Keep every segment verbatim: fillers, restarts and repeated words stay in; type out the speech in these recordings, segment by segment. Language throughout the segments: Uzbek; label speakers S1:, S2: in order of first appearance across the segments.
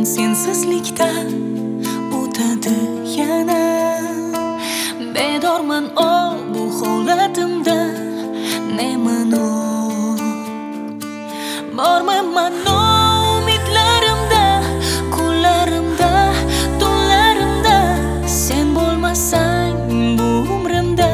S1: sensizlikda o'tadi yana. Bedorman o bu holatimda, neman o borman o umidlarimda, kunlarimda, tunlarimda. Sen bo'lmasang bu umrimda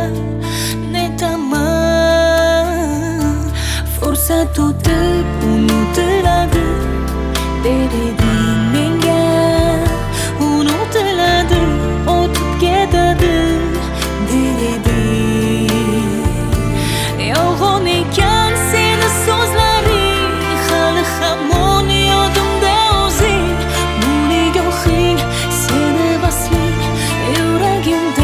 S1: netaman. Fursat o'tib unutiladi deding menga, unutiladi o'tib ketadi deding. Yolg'on ekan seni so'zlaring, hali hamon yodimda o'zing. Bu nigohing seni vasling yuragimda.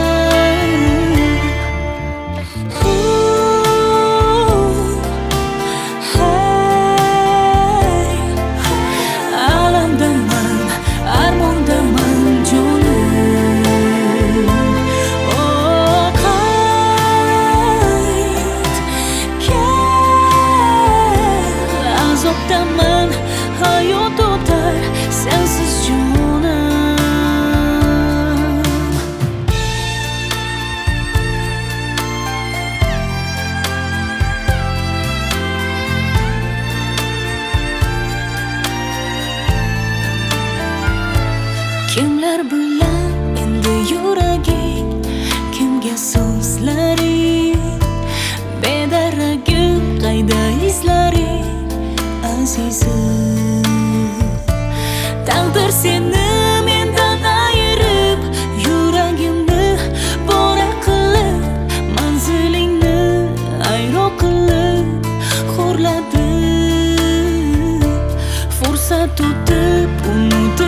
S1: Azobdaman, hayot o'tar sensiz jonim. Kimlar bilan endi yuraging, kimga so'zlaring, bedaragim qayda izlaring azizim. Taqdir seni mendan ayirib, yuragimni pora qilib, manzilingni ayro qilib xo'rladi. Fursat o'tib unut